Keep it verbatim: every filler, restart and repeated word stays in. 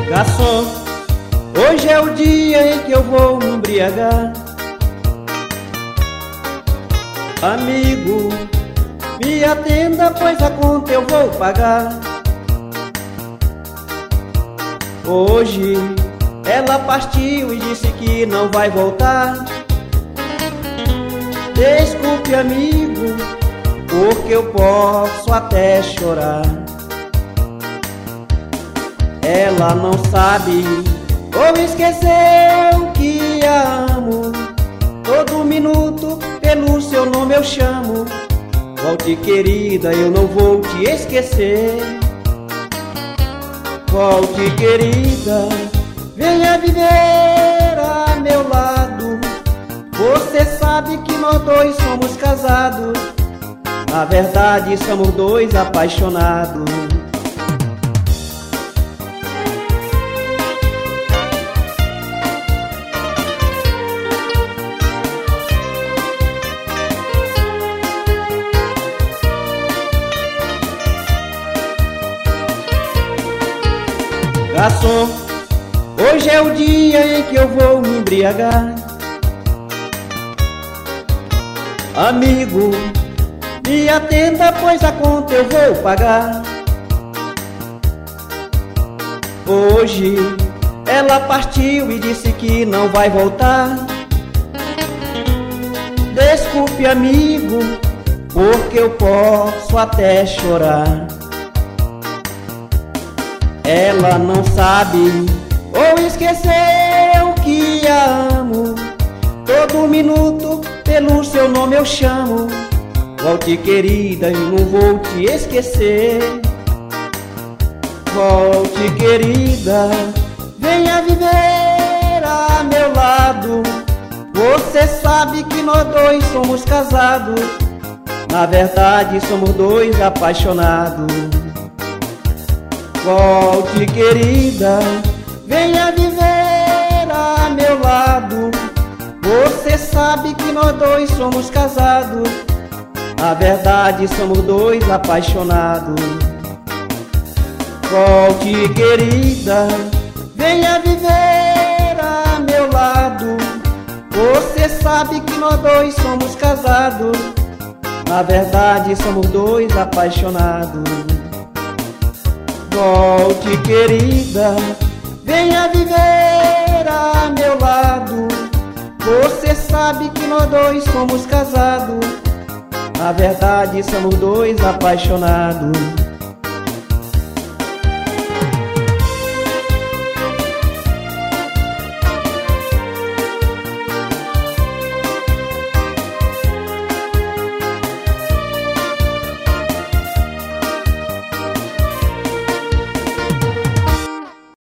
Garçom, hoje é o dia em que eu vou me embriagar. Amigo, me atenda, pois a conta eu vou pagar. Hoje ela partiu e disse que não vai voltar. Desculpe, amigo, porque eu posso até chorar. Ela não sabe ou esqueceu que a amo. Todo minuto pelo seu nome eu chamo. Volte, querida, eu não vou te esquecer. Volte, querida, venha viver a meu lado. Você sabe que nós dois somos casados. Na verdade somos dois apaixonados. Garçom, hoje é o dia em que eu vou me embriagar. Amigo, me atenda, pois a conta eu vou pagar. Hoje ela partiu e disse que não vai voltar. Desculpe, amigo, porque eu posso até chorar. Ela não sabe ou esqueceu que a amo. Todo minuto pelo seu nome eu chamo. Volte, querida, eu não vou te esquecer. Volte, querida, venha viver a meu lado. Você sabe que nós dois somos casados. Na verdade somos dois apaixonados. Volte, querida, venha viver a meu lado. Você sabe que nós dois somos casados. Na verdade somos dois apaixonados. Volte, querida, venha viver a meu lado. Você sabe que nós dois somos casados. Na verdade somos dois apaixonados. Volte, querida, venha viver a meu lado. Você sabe que nós dois somos casados. Na verdade somos dois apaixonados.